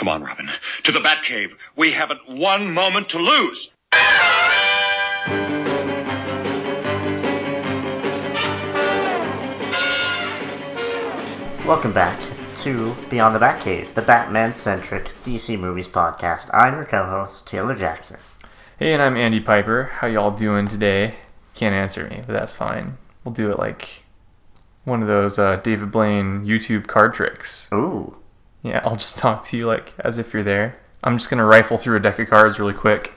Come on, Robin. To the Batcave. We haven't one moment to lose. Welcome back to Beyond the Batcave, the Batman-centric DC Movies podcast. I'm your co-host, Taylor Jackson. Hey, and I'm Andy Piper. How y'all doing today? Can't answer me, but that's fine. We'll do it like one of those David Blaine YouTube card tricks. Ooh. Yeah, I'll just talk to you like as if you're there. I'm just going to rifle through a deck of cards really quick.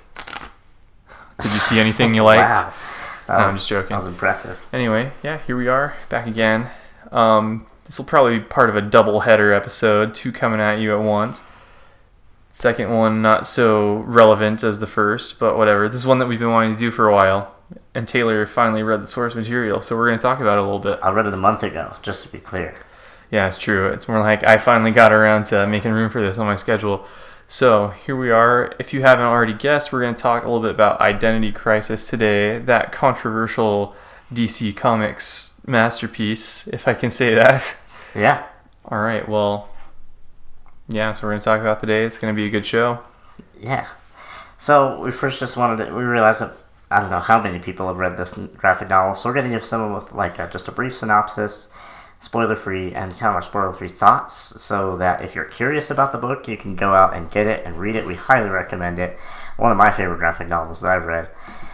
Did you see anything you liked? Wow. I'm just joking. That was impressive. Anyway, yeah, here we are, back again. This will probably be part of a double-header episode, two coming at you at once. Second one, not so relevant as the first, but whatever. This is one that we've been wanting to do for a while. And Taylor finally read the source material, so we're going to talk about it a little bit. I read it a month ago, just to be clear. Yeah, it's true. It's more like I finally got around to making room for this on my schedule. So here we are. If you haven't already guessed, we're going to talk a little bit about Identity Crisis today, that controversial DC Comics masterpiece, if I can say that. Yeah. All right, well, yeah, so we're going to talk about today. It's going to be a good show. Yeah. So we first just we realized that I don't know how many people have read this graphic novel, so we're going to give someone with just a brief synopsis, spoiler-free, and kind of our spoiler-free thoughts, so that if you're curious about the book, you can go out and get it and read it. We highly recommend it. One of my favorite graphic novels that I've read.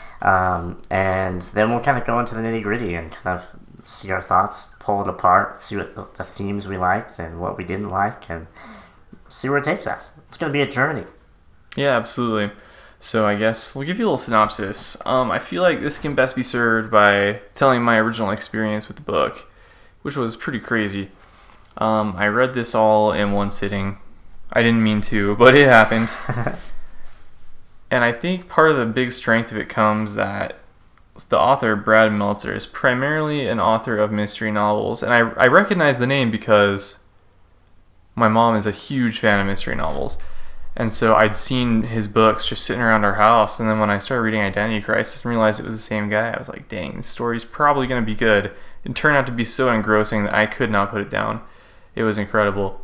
And then we'll kind of go into the nitty-gritty and kind of see our thoughts, pull it apart, see what the themes we liked and what we didn't like, and see where it takes us. It's going to be a journey. Yeah, absolutely. So I guess we'll give you a little synopsis. I feel like this can best be served by telling my original experience with the book, which was pretty crazy. I read this all in one sitting. I didn't mean to, but it happened. And I think part of the big strength of it comes that the author, Brad Meltzer, is primarily an author of mystery novels. And I recognize the name because my mom is a huge fan of mystery novels. And so I'd seen his books just sitting around our house. And then when I started reading Identity Crisis and realized it was the same guy, I was like, dang, this story's probably going to be good. It turned out to be so engrossing that I could not put it down. It was incredible.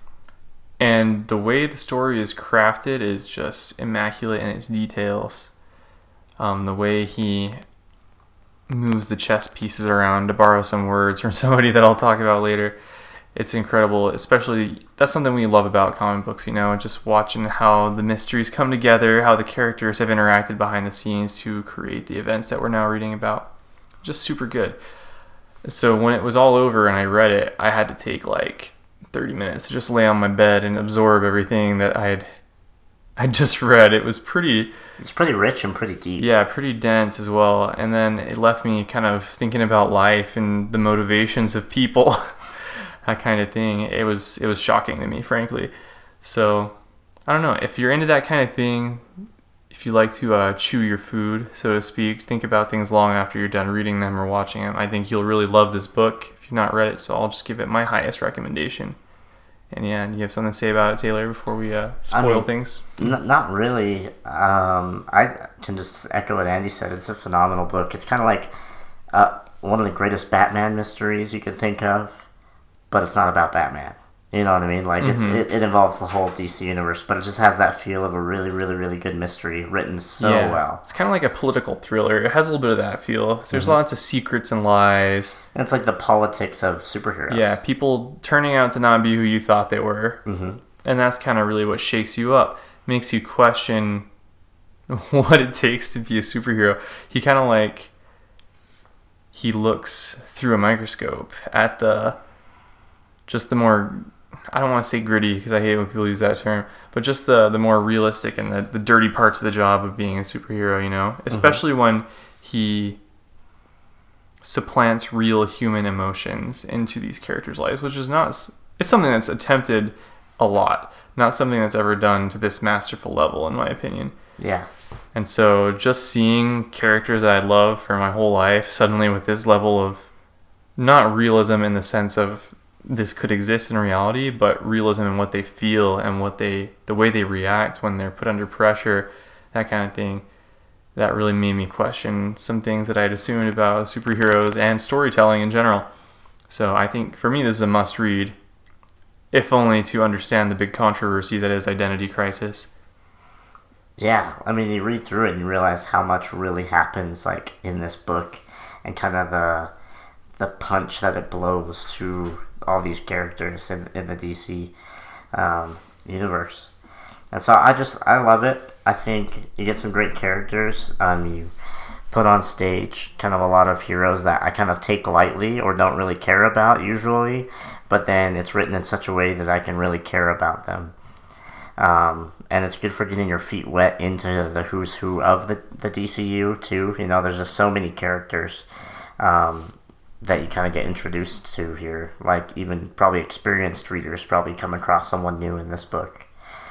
And the way the story is crafted is just immaculate in its details. The way he moves the chess pieces around, to borrow some words from somebody that I'll talk about later. It's incredible, especially, that's something we love about comic books, just watching how the mysteries come together, how the characters have interacted behind the scenes to create the events that we're now reading about. Just super good. So when it was all over and I read it, I had to take like 30 minutes to just lay on my bed and absorb everything that I just read. It's pretty rich and pretty deep. Yeah, pretty dense as well. And then it left me kind of thinking about life and the motivations of people. That kind of thing. It was shocking to me, frankly. So, I don't know. If you're into that kind of thing, if you like to chew your food, so to speak, think about things long after you're done reading them or watching them, I think you'll really love this book if you've not read it. So I'll just give it my highest recommendation. And yeah, do you have something to say about it, Taylor, before we spoil things? Not really. I can just echo what Andy said. It's a phenomenal book. It's kind of like one of the greatest Batman mysteries you can think of. But it's not about Batman. You know what I mean? Like, it involves the whole DC universe, but it just has that feel of a really, really, really good mystery written so well. It's kind of like a political thriller. It has a little bit of that feel. There's lots of secrets and lies. And it's like the politics of superheroes. Yeah, people turning out to not be who you thought they were. Mm-hmm. And that's kind of really what shakes you up. Makes you question what it takes to be a superhero. He looks through a microscope at the more, I don't want to say gritty because I hate when people use that term, but just the more realistic and the dirty parts of the job of being a superhero, especially when he supplants real human emotions into these characters' lives, which is it's something that's attempted a lot, not something that's ever done to this masterful level, in my opinion. Yeah. And so just seeing characters that I love for my whole life suddenly with this level of not realism in the sense of this could exist in reality, but realism in what they feel and the way they react when they're put under pressure, that kind of thing, that really made me question some things that I'd assumed about superheroes and storytelling in general. So I think for me this is a must read. if only to understand the big controversy that is Identity Crisis. Yeah, I mean, you read through it and you realize how much really happens, like, in this book, and kind of the punch that it blows to all these characters in the DC universe. And so I love it. I think you get some great characters. You put on stage kind of a lot of heroes that I kind of take lightly or don't really care about usually, but then it's written in such a way that I can really care about them. And it's good for getting your feet wet into the who's who of the DCU too. You know, there's just so many characters that you kind of get introduced to here. Like even probably experienced readers probably come across someone new in this book.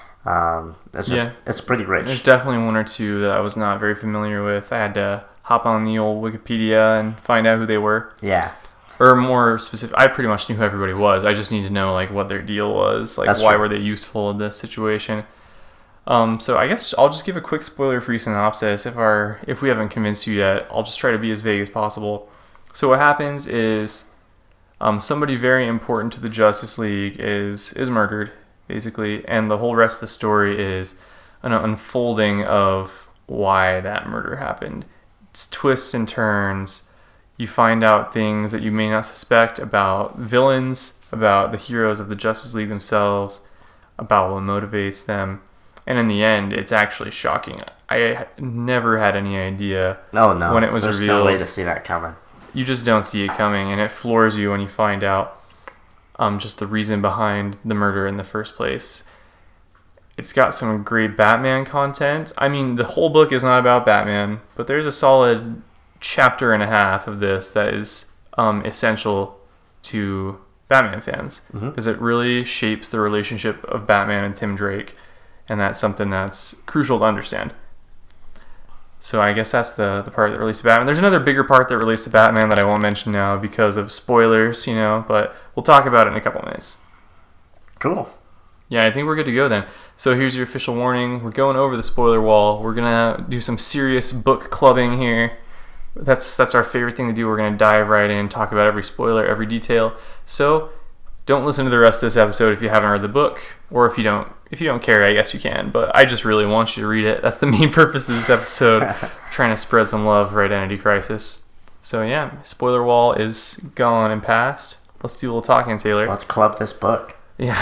It's pretty rich. There's definitely one or two that I was not very familiar with. I had to hop on the old Wikipedia and find out who they were. Yeah. Or more specific, I pretty much knew who everybody was. I just need to know like what their deal was, like That's why true. were they useful in this situation. So I guess I'll just give a quick spoiler-free synopsis. If we haven't convinced you yet, I'll just try to be as vague as possible. So what happens is somebody very important to the Justice League is murdered, basically, and the whole rest of the story is an unfolding of why that murder happened. It's twists and turns. You find out things that you may not suspect about villains, about the heroes of the Justice League themselves, about what motivates them. And in the end, it's actually shocking. I never had any idea when it was There's revealed. no way to see that coming. You just don't see it coming, and it floors you when you find out just the reason behind the murder in the first place. It's got some great Batman content. I mean, the whole book is not about Batman, but there's a solid chapter and a half of this that is essential to Batman fans, because it really shapes the relationship of Batman and Tim Drake, and that's something that's crucial to understand. So I guess that's the part that relates to Batman. There's another bigger part that relates to Batman that I won't mention now because of spoilers, but we'll talk about it in a couple minutes. Cool. Yeah, I think we're good to go then. So here's your official warning. We're going over the spoiler wall. We're going to do some serious book clubbing here. That's our favorite thing to do. We're going to dive right in, talk about every spoiler, every detail. So don't listen to the rest of this episode if you haven't read the book, or if you don't care, I guess you can. But I just really want you to read it. That's the main purpose of this episode, trying to spread some love for Identity Crisis. So yeah, spoiler wall is gone and past. Let's do a little talking, Taylor. Let's club this book. Yeah.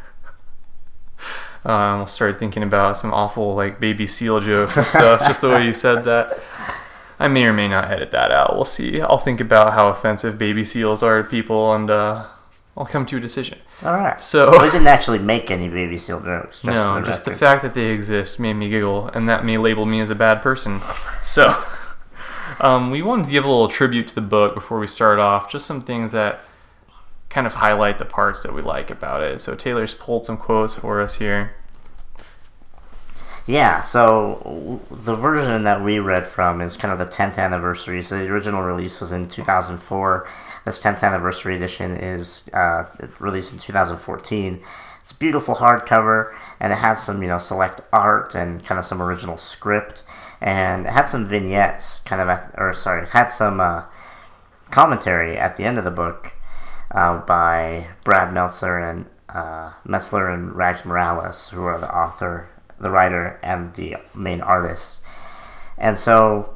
We'll start thinking about some awful like baby seal jokes and stuff, just the way you said that. I may or may not edit that out. We'll see. I'll think about how offensive baby seals are to people, and I'll come to a decision. All right. So we didn't actually make any baby seal jokes. Just the fact that they exist made me giggle, and that may label me as a bad person. So we wanted to give a little tribute to the book before we start off. Just some things that kind of highlight the parts that we like about it. So Taylor's pulled some quotes for us here. Yeah, so the version that we read from is kind of the 10th anniversary. So the original release was in 2004. This 10th anniversary edition is released in 2014. It's a beautiful hardcover, and it has some, select art and kind of some original script. And it had some vignettes, it had some commentary at the end of the book by Brad Meltzer and Metzler and Rags Morales, who are the author, the writer, and the main artist. And so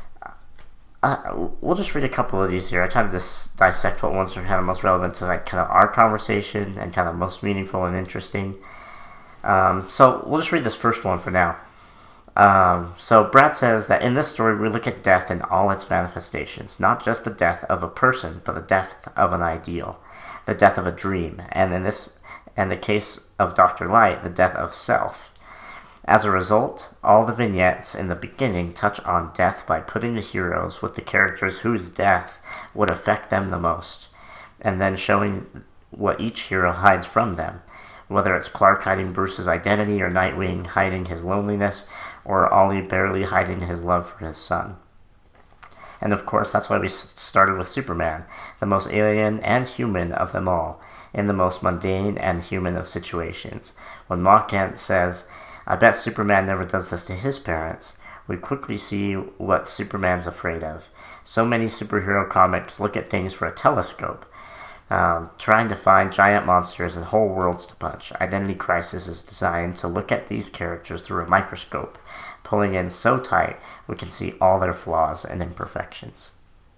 we'll just read a couple of these here. I try to just dissect what ones are kind of most relevant to like kind of our conversation and kind of most meaningful and interesting. So we'll just read this first one for now. So Brad says that in this story we look at death in all its manifestations, not just the death of a person, but the death of an ideal, the death of a dream, and in the case of Dr. Light, the death of self. As a result, all the vignettes in the beginning touch on death by putting the heroes with the characters whose death would affect them the most, and then showing what each hero hides from them, whether it's Clark hiding Bruce's identity, or Nightwing hiding his loneliness, or Ollie barely hiding his love for his son. And of course, that's why we started with Superman, the most alien and human of them all, in the most mundane and human of situations. When Ma Kent says, "I bet Superman never does this to his parents," we quickly see what Superman's afraid of. So many superhero comics look at things through a telescope, trying to find giant monsters and whole worlds to punch. Identity Crisis is designed to look at these characters through a microscope, pulling in so tight we can see all their flaws and imperfections.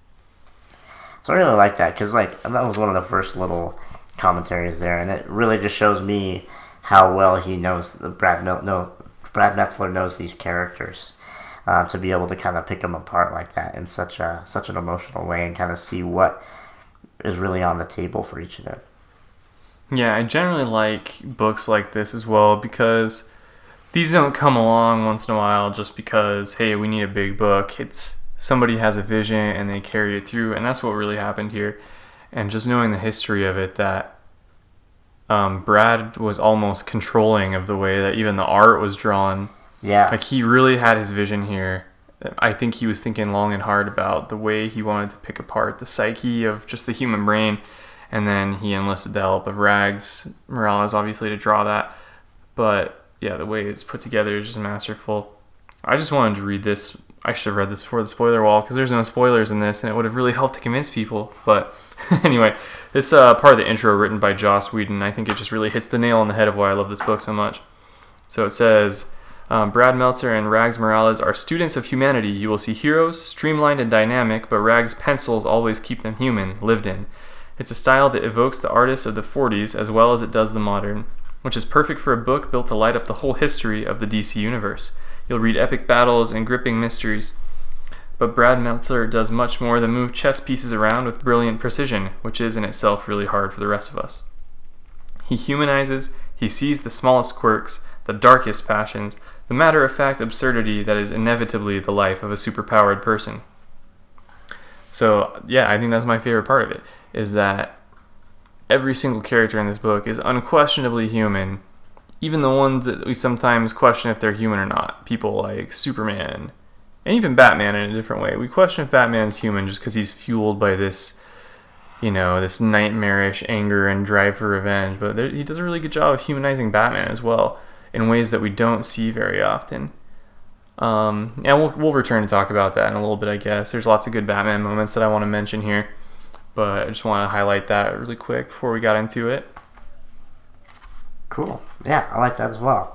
So I really like that, because like that was one of the first little commentaries there, and it really just shows me how well he knows Brad Meltzer knows these characters, to be able to kind of pick them apart like that in such an emotional way and kind of see what is really on the table for each of them. Yeah, I generally like books like this as well, because these don't come along once in a while just because, hey, we need a big book. It's somebody has a vision and they carry it through, and that's what really happened here. And just knowing the history of it, that Brad was almost controlling of the way that even the art was drawn. Yeah. Like, he really had his vision here. I think he was thinking long and hard about the way he wanted to pick apart the psyche of just the human brain. And then he enlisted the help of Rags Morales, obviously, to draw that. But, yeah, the way it's put together is just masterful. I just wanted to read this. I should have read this before the spoiler wall, because there's no spoilers in this, and it would have really helped to convince people. But anyway, this part of the intro written by Joss Whedon, I think it just really hits the nail on the head of why I love this book so much. So it says, Brad Meltzer and Rags Morales are students of humanity. You will see heroes, streamlined and dynamic, but Rags' pencils always keep them human, lived in. It's a style that evokes the artists of the 40s as well as it does the modern, which is perfect for a book built to light up the whole history of the DC universe. You'll read epic battles and gripping mysteries, but Brad Meltzer does much more than move chess pieces around with brilliant precision, which is in itself really hard for the rest of us. He humanizes, he sees the smallest quirks, the darkest passions, the matter-of-fact absurdity that is inevitably the life of a superpowered person. So, yeah, I think that's my favorite part of it, is that every single character in this book is unquestionably human, even the ones that we sometimes question if they're human or not. People like Superman, and even Batman in a different way. We question if Batman's human just because he's fueled by this, this nightmarish anger and drive for revenge. But he does a really good job of humanizing Batman as well, in ways that we don't see very often. And we'll return to talk about that in a little bit, I guess. There's lots of good Batman moments that I want to mention here, but I just want to highlight that really quick before we got into it. Cool. Yeah, I like that as well.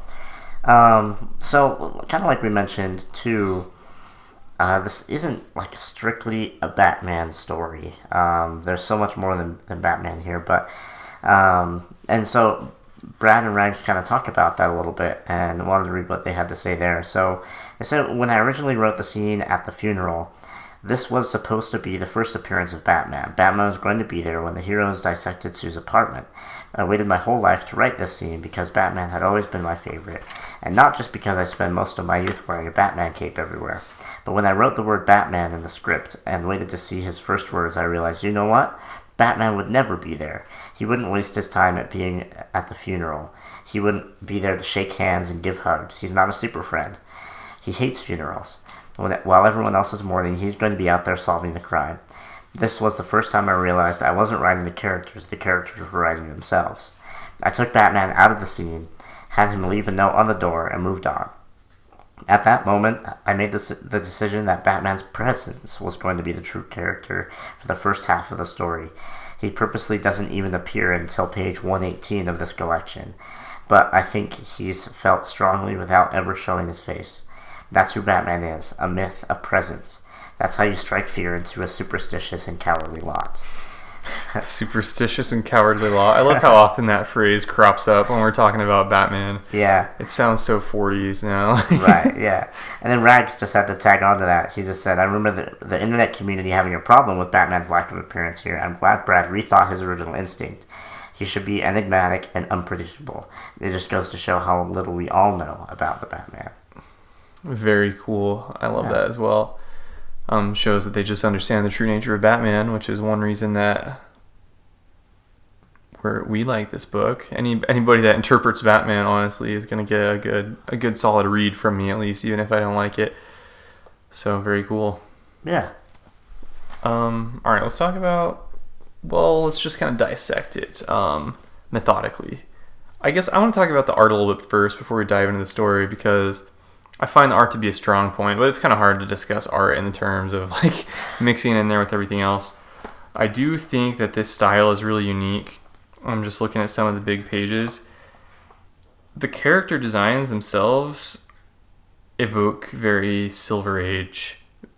So, kind of like we mentioned, too, this isn't like strictly a Batman story. There's so much more than Batman here, but and so Brad and Rags kind of talk about that a little bit, and wanted to read what they had to say there. So they said, when I originally wrote the scene at the funeral, this was supposed to be the first appearance of Batman. Batman was going to be there when the heroes dissected Sue's apartment. I waited my whole life to write this scene because Batman had always been my favorite, and not just because I spent most of my youth wearing a Batman cape everywhere. But when I wrote the word Batman in the script and waited to see his first words, I realized, you know what? Batman would never be there. He wouldn't waste his time at being at the funeral. He wouldn't be there to shake hands and give hugs. He's not a super friend. He hates funerals. While everyone else is mourning, he's going to be out there solving the crime. This was the first time I realized I wasn't writing the characters were writing themselves. I took Batman out of the scene, had him leave a note on the door, and moved on. At that moment, I made the decision that Batman's presence was going to be the true character for the first half of the story. He purposely doesn't even appear until page 118 of this collection, but I think he's felt strongly without ever showing his face. That's who Batman is, a myth, a presence. That's how you strike fear into a superstitious and cowardly lot. Superstitious and cowardly lot. I love how often that phrase crops up when we're talking about Batman. Yeah. It sounds so 40s now. Right, yeah. And then Rags just had to tag on to that. He just said, I remember the internet community having a problem with Batman's lack of appearance here. I'm glad Brad rethought his original instinct. He should be enigmatic and unpredictable. It just goes to show how little we all know about the Batman. Very cool. I love that as well. Shows that they just understand the true nature of Batman, which is one reason that we like this book. Anybody that interprets Batman, honestly, is going to get a good solid read from me, at least, even if I don't like it. So, very cool. Yeah. Alright, let's talk about... Well, let's just kind of dissect it methodically. I guess I want to talk about the art a little bit first before we dive into the story, because I find the art to be a strong point, but it's kind of hard to discuss art in the terms of like mixing in there with everything else. I do think that this style is really unique. I'm just looking at some of the big pages. The character designs themselves evoke very Silver Age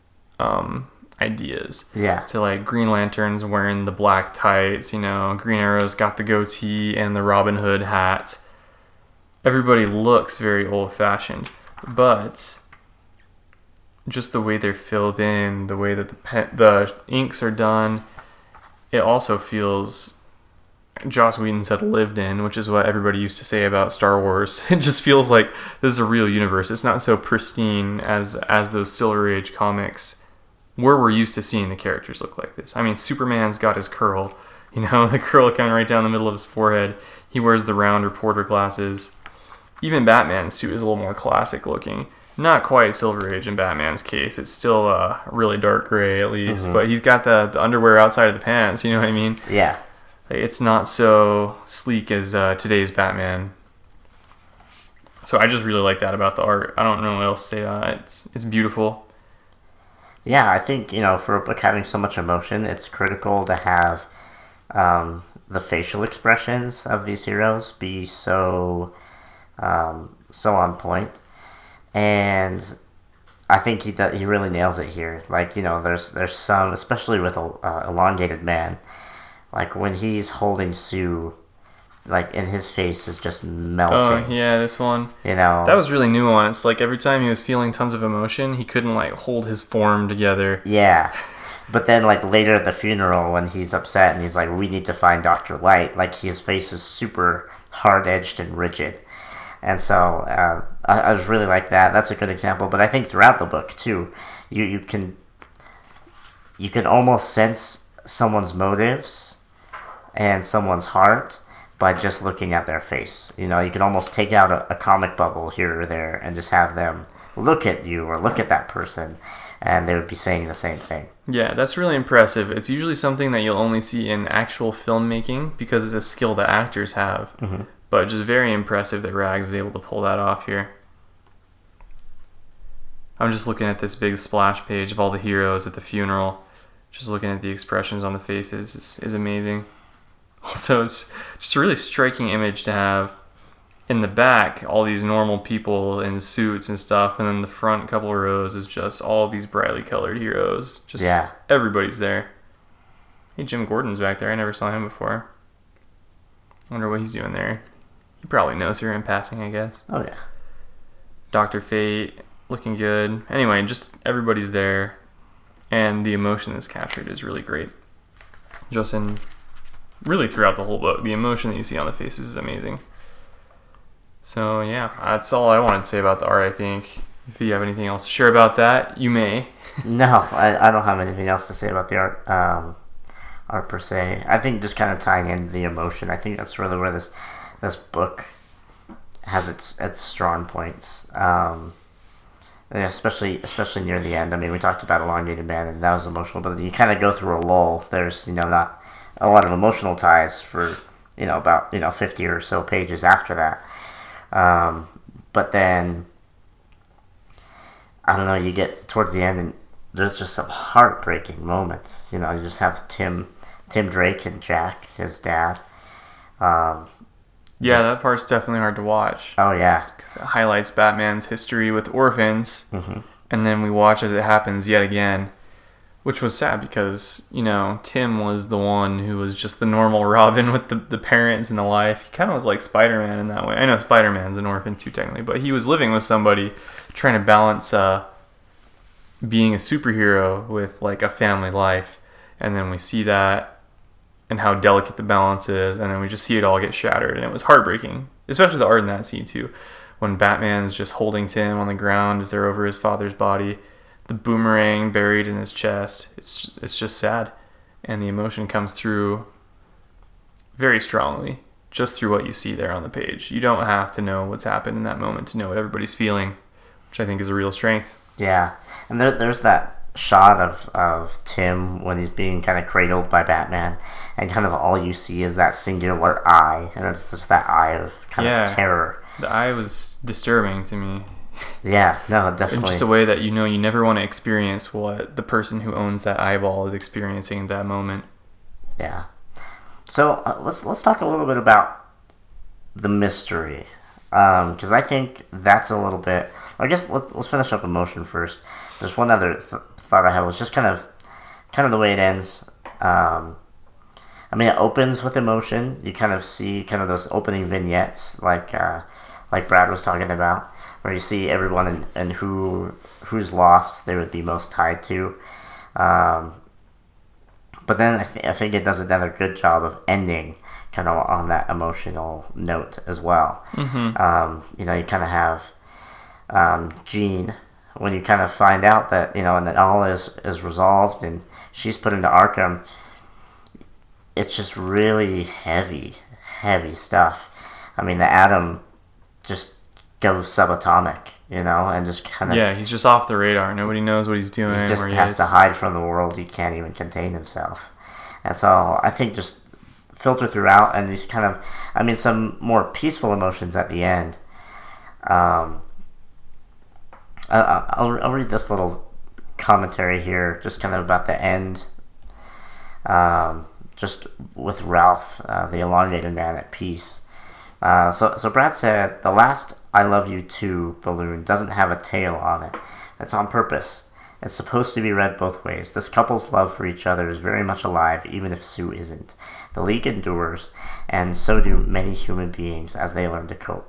ideas. Yeah. So like Green Lantern's wearing the black tights, Green Arrow's got the goatee and the Robin Hood hat. Everybody looks very old-fashioned, but just the way they're filled in, the way that the inks are done, it also feels, Joss Whedon said, lived in, which is what everybody used to say about Star Wars. It just feels like this is a real universe. It's not so pristine as those Silver Age comics where we're used to seeing the characters look like this. I mean, Superman's got his curl, the curl coming right down the middle of his forehead. He wears the round reporter glasses. Even Batman's suit is a little more classic looking. Not quite Silver Age in Batman's case. It's still really dark gray at least, but he's got the underwear outside of the pants, you know what I mean? Yeah. It's not so sleek as today's Batman. So I just really like that about the art. I don't know what else to say. It's beautiful. Yeah, I think, for a book having so much emotion, it's critical to have the facial expressions of these heroes be so on point. And I think he really nails it here. Like, there's some, especially with Elongated Man, like when he's holding Sue, like, and his face is just melting. Oh, yeah, this one. That was really nuanced. Like, every time he was feeling tons of emotion, he couldn't, like, hold his form together. Yeah. But then, like, later at the funeral, when he's upset and he's like, we need to find Dr. Light, like, his face is super hard-edged and rigid. And so, I just really like that. That's a good example. But I think throughout the book, too, you can almost sense someone's motives and someone's heart by just looking at their face. You can almost take out a comic bubble here or there and just have them look at you or look at that person, and they would be saying the same thing. Yeah, that's really impressive. It's usually something that you'll only see in actual filmmaking because it's a skill that actors have. Mm-hmm. But just very impressive that Rags is able to pull that off here. I'm just looking at this big splash page of all the heroes at the funeral. Just looking at the expressions on the faces is amazing. Also, it's just a really striking image to have. In the back, all these normal people in suits and stuff, and then the front couple of rows is just all these brightly colored heroes. Just everybody's there. Hey, Jim Gordon's back there. I never saw him before. I wonder what he's doing there. He probably knows her in passing, I guess. Oh, yeah. Dr. Fate, looking good. Anyway, just everybody's there, and the emotion that's captured is really great. Just in, really throughout the whole book, the emotion that you see on the faces is amazing. So, yeah, that's all I wanted to say about the art, I think. If you have anything else to share about that, you may. No, I don't have anything else to say about the art per se. I think just kind of tying in the emotion, I think that's really where this book has its strong points. And especially near the end. I mean, we talked about Elongated Man, and that was emotional, but you kind of go through a lull. There's, not a lot of emotional ties for, about, 50 or so pages after that. But then, I don't know, you get towards the end and there's just some heartbreaking moments. You just have Tim Drake and Jack, his dad. That part's definitely hard to watch. Oh, yeah. Because it highlights Batman's history with orphans, and then we watch as it happens yet again, which was sad because, Tim was the one who was just the normal Robin with the parents and the life. He kind of was like Spider-Man in that way. I know Spider-Man's an orphan too, technically, but he was living with somebody trying to balance being a superhero with, like, a family life. And then we see that and how delicate the balance is, and then we just see it all get shattered, and it was heartbreaking, especially the art in that scene too, when Batman's just holding Tim on the ground as they're over his father's body, the boomerang buried in his chest. It's just sad, and the emotion comes through very strongly just through what you see there on the page. You don't have to know what's happened in that moment to know what everybody's feeling, which I think is a real strength. Yeah, and there's that shot of Tim when he's being kind of cradled by Batman, and kind of all you see is that singular eye, and it's just that eye of kind of terror. The eye was disturbing to me. Yeah, no, definitely. In just a way that you never want to experience what the person who owns that eyeball is experiencing at that moment. Yeah. So let's talk a little bit about the mystery, because I think that's a little bit. I guess let's finish up emotion first. There's one other thought I had was just kind of the way it ends. I mean, it opens with emotion. You kind of see kind of those opening vignettes, like Brad was talking about, where you see everyone and whose loss they would be most tied to. But then I think it does another good job of ending kind of on that emotional note as well. Mm-hmm. You kind of have Jean, when you kind of find out that, and that all is resolved and she's put into Arkham. It's just really heavy stuff. I mean, the Atom just goes subatomic, and just kind of... Yeah, he's just off the radar. Nobody knows what he's doing. He just has to hide from the world. He can't even contain himself. And so I think just filter throughout, and these kind of... some more peaceful emotions at the end. I'll read this little commentary here, just kind of about the end. Just with Ralph, the elongated man at peace. So Brad said, the last I Love You Too balloon doesn't have a tail on it. It's on purpose. It's supposed to be read both ways. This couple's love for each other is very much alive, even if Sue isn't. The League endures, and so do many human beings as they learn to cope.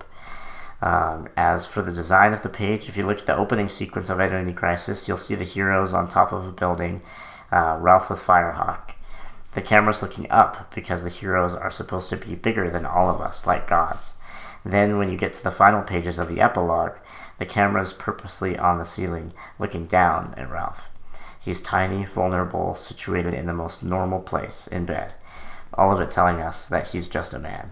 As for the design of the page, if you look at the opening sequence of Identity Crisis, you'll see the heroes on top of a building, Ralph with Firehawk. The camera's looking up because the heroes are supposed to be bigger than all of us, like gods. Then when you get to the final pages of the epilogue, the camera's purposely on the ceiling, looking down at Ralph. He's tiny, vulnerable, situated in the most normal place, in bed. All of it telling us that he's just a man.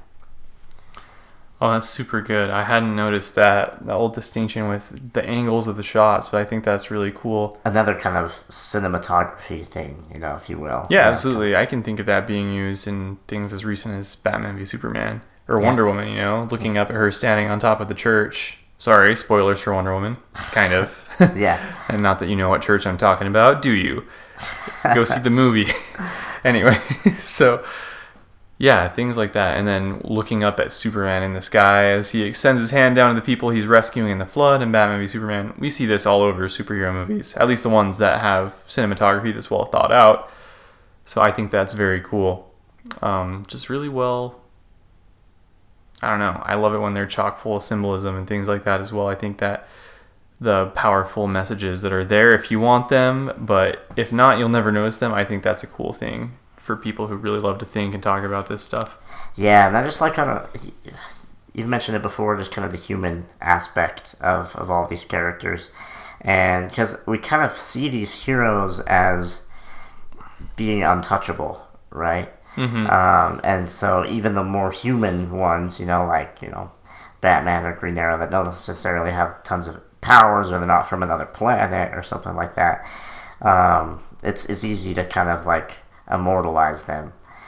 Oh, that's super good. I hadn't noticed the old distinction with the angles of the shots, but I think that's really cool. Another kind of cinematography thing, if you will. Yeah, absolutely. I can think of that being used in things as recent as Batman v Superman or Wonder Woman, looking up at her standing on top of the church. Sorry, spoilers for Wonder Woman. Kind of. Yeah. And not that you know what church I'm talking about, do you? Go see the movie. Anyway, so... yeah, things like that. And then looking up at Superman in the sky as he extends his hand down to the people he's rescuing in the flood in Batman v Superman. We see this all over superhero movies, at least the ones that have cinematography that's well thought out. So I think that's very cool. Just really well... I don't know. I love it when they're chock full of symbolism and things like that as well. I think that the powerful messages that are there if you want them, but if not, you'll never notice them. I think that's a cool thing for people who really love to think and talk about this stuff. Yeah, and I just like kind of, you've mentioned it before, just kind of the human aspect of all these characters. And because we kind of see these heroes as being untouchable, right? Mm-hmm. And so even the more human ones, Batman or Green Arrow that don't necessarily have tons of powers or they're not from another planet or something like that, it's easy to kind of like immortalize them.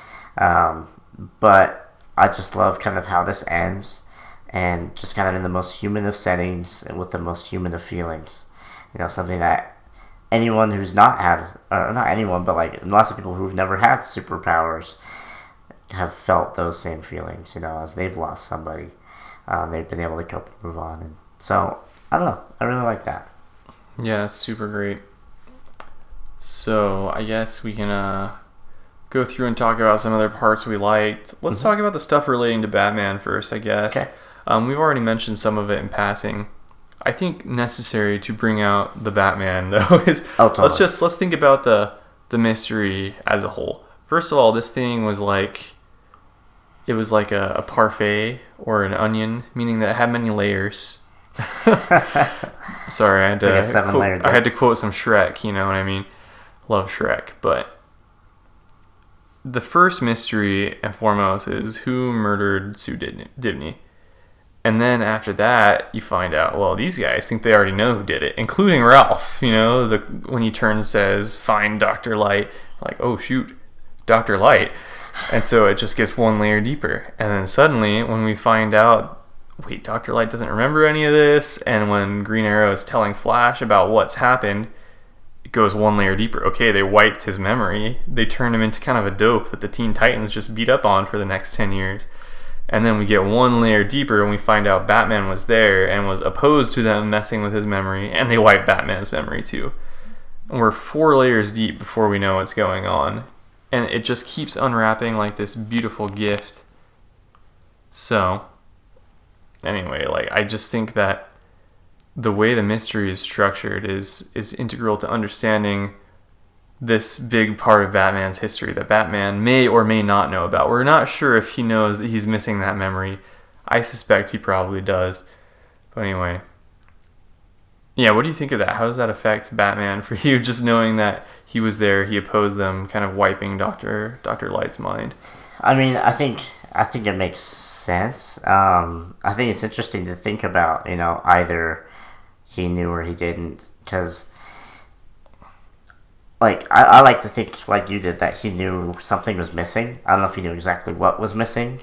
But I just love kind of how this ends, and just kind of in the most human of settings and with the most human of feelings. Something that anyone who's not had, or not anyone, but like lots of people who've never had superpowers have felt those same feelings, as they've lost somebody. They've been able to cope and move on. And so, I don't know. I really like that. Yeah, it's super great. So, I guess we can go through and talk about some other parts we liked. Let's talk about the stuff relating to Batman first, I guess. Okay. We've already mentioned some of it in passing. I think necessary to bring out the Batman, though, is totally. let's think about the mystery as a whole. First of all, this thing was like, it was like a parfait or an onion, meaning that it had many layers. Sorry, I had to quote some Shrek, you know what I mean? Love Shrek, but the first mystery and foremost is who murdered Sue Dibney. And then after that, you find out, well, these guys think they already know who did it, including Ralph. When he turns and says, "Find Dr. Light," like, oh shoot, Dr. Light. And so it just gets one layer deeper. And then suddenly, when we find out, wait, Dr. Light doesn't remember any of this, and when Green Arrow is telling Flash about what's happened, goes one layer deeper. Okay, they wiped his memory. They turned him into kind of a dope that the Teen Titans just beat up on for the next 10 years. And then we get one layer deeper and we find out Batman was there and was opposed to them messing with his memory, and they wipe Batman's memory too. And we're 4 layers deep before we know what's going on. And it just keeps unwrapping like this beautiful gift. So, anyway, like, I just think that the way the mystery is structured is integral to understanding this big part of Batman's history that Batman may or may not know about. We're not sure if he knows that he's missing that memory. I suspect he probably does. But anyway. Yeah, what do you think of that? How does that affect Batman for you, just knowing that he was there, he opposed them, kind of wiping Dr. Light's mind? I mean, I think it makes sense. I think it's interesting to think about, either he knew or he didn't, because like, I like to think, like you did, that he knew something was missing. I don't know if he knew exactly what was missing,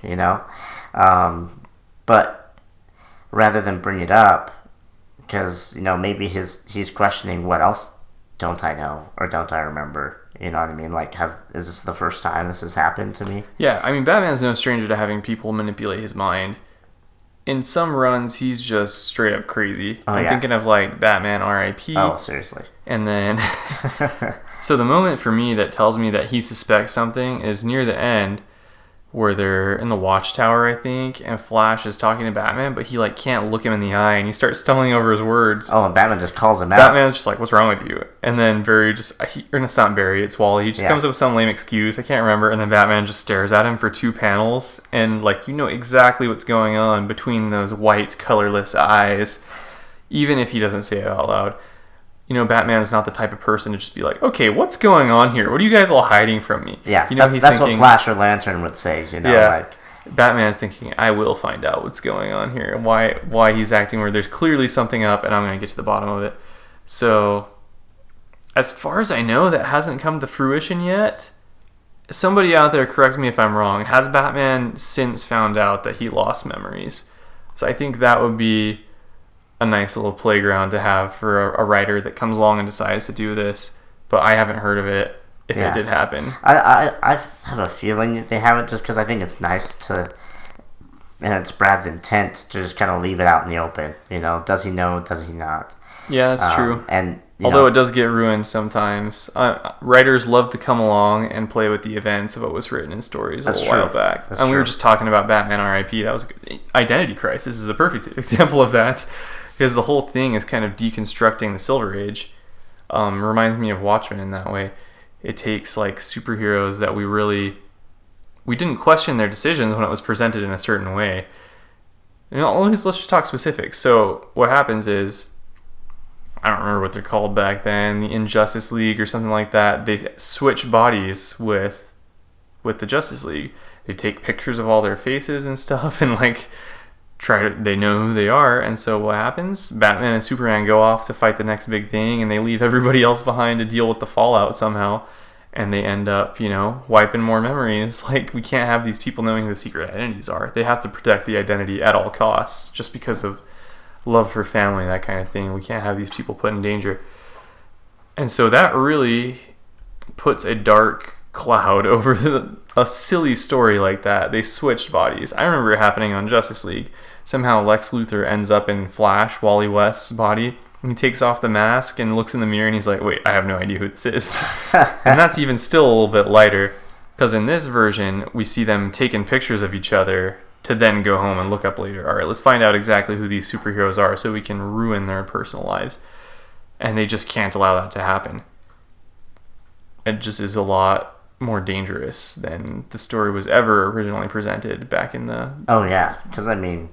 but rather than bring it up, because, maybe he's questioning, what else don't I know, or don't I remember? You know what I mean? Like, is this the first time this has happened to me? Yeah, I mean, Batman's no stranger to having people manipulate his mind. In some runs, he's just straight up crazy. I'm thinking of, like, Batman R.I.P. Oh, seriously. And then, so the moment for me that tells me that he suspects something is near the end, where they're in the Watchtower, I think, and Flash is talking to Batman, but he, like, can't look him in the eye, and he starts stumbling over his words. Oh, and Batman just calls him out. Batman's just like, what's wrong with you? And then Barry or it's not Barry, it's Wally. He just comes up with some lame excuse, I can't remember, and then Batman just stares at him for 2 panels, and, like, exactly what's going on between those white, colorless eyes, even if he doesn't say it out loud. Batman's not the type of person to just be like, okay, what's going on here? What are you guys all hiding from me? Yeah, that's thinking, what Flash or Lantern would say, like... Batman's thinking, I will find out what's going on here, and why he's acting where there's clearly something up, and I'm going to get to the bottom of it. So, as far as I know, that hasn't come to fruition yet. Somebody out there, correct me if I'm wrong, has Batman since found out that he lost memories? So I think that would be a nice little playground to have for a writer that comes along and decides to do this, but I haven't heard of it if it did happen. I have a feeling that they haven't, just because I think it's nice to, and it's Brad's intent to just kind of leave it out in the open. Does he know, does he not? Yeah, that's true. And although it does get ruined sometimes, writers love to come along and play with the events of what was written in stories a while back. That's and true. We were just talking about Batman R.I.P. That was Identity Crisis is a perfect example of that. Because the whole thing is kind of deconstructing the Silver Age. Reminds me of Watchmen in that way. It takes, like, superheroes that we didn't question their decisions when it was presented in a certain way. Let's just talk specifics. So what happens is, I don't remember what they're called back then, the Injustice League or something like that. They switch bodies with the Justice League. They take pictures of all their faces and stuff, and, like, they know who they are. And so what happens? Batman and Superman go off to fight the next big thing, and they leave everybody else behind to deal with the fallout somehow, and they end up wiping more memories. Like, we can't have these people knowing who the secret identities are. They have to protect the identity at all costs, just because of love for family, that kind of thing. We can't have these people put in danger. And so that really puts a dark cloud over a silly story like that. They switched bodies. I remember it happening on Justice League. Somehow Lex Luthor ends up in Flash, Wally West's body. He takes off the mask and looks in the mirror, and he's like, wait, I have no idea who this is. And that's even still a little bit lighter, because in this version, we see them taking pictures of each other to then go home and look up later. All right, let's find out exactly who these superheroes are so we can ruin their personal lives. And they just can't allow that to happen. It just is a lot more dangerous than the story was ever originally presented back in the... Oh, yeah, because, I mean,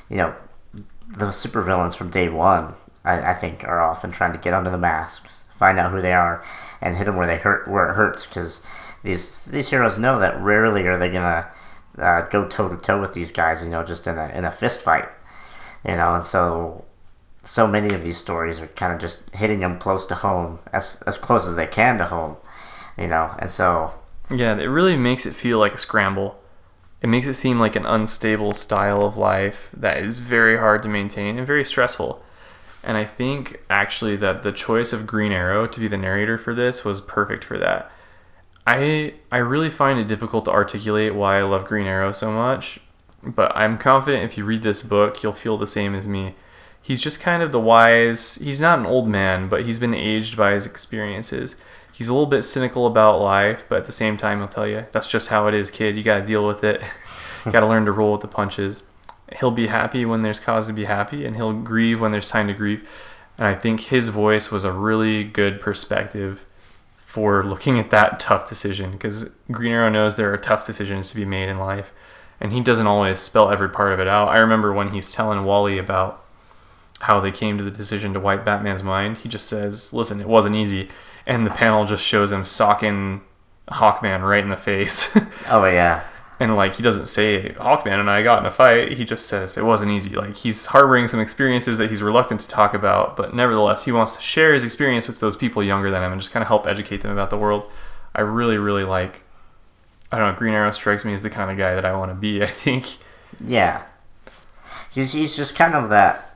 the supervillains from day one, I think, are often trying to get under the masks, find out who they are, and hit them where it hurts, because these heroes know that rarely are they going to go toe-to-toe with these guys, just in a fist fight, and so many of these stories are kind of just hitting them close to home, as close as they can to home, and so... Yeah, it really makes it feel like a scramble. It makes it seem like an unstable style of life that is very hard to maintain and very stressful. And I think actually that the choice of Green Arrow to be the narrator for this was perfect for that. I really find it difficult to articulate why I love Green Arrow so much, but I'm confident if you read this book, you'll feel the same as me. He's just kind of the wise, he's not an old man, but he's been aged by his experiences. He's a little bit cynical about life, but at the same time, he'll tell you, that's just how it is, kid. You got to deal with it. You got to learn to roll with the punches. He'll be happy when there's cause to be happy, and he'll grieve when there's time to grieve. And I think his voice was a really good perspective for looking at that tough decision, because Green Arrow knows there are tough decisions to be made in life, and he doesn't always spell every part of it out. I remember when he's telling Wally about how they came to the decision to wipe Batman's mind, he just says, listen, it wasn't easy. And the panel just shows him socking Hawkman right in the face. Oh, yeah. And, like, he doesn't say, Hawkman and I got in a fight. He just says, it wasn't easy. Like, he's harboring some experiences that he's reluctant to talk about, but nevertheless, he wants to share his experience with those people younger than him and just kind of help educate them about the world. I really, really like, I don't know, Green Arrow strikes me as the kind of guy that I want to be, I think. Yeah. He's just kind of that,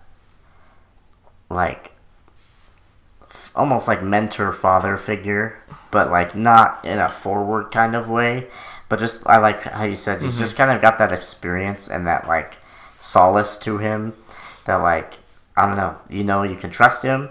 like, almost like mentor-father figure, but, like, not in a forward kind of way. But just, I like how you said, he's just kind of got that experience and that, like, solace to him that, like, I don't know, you can trust him.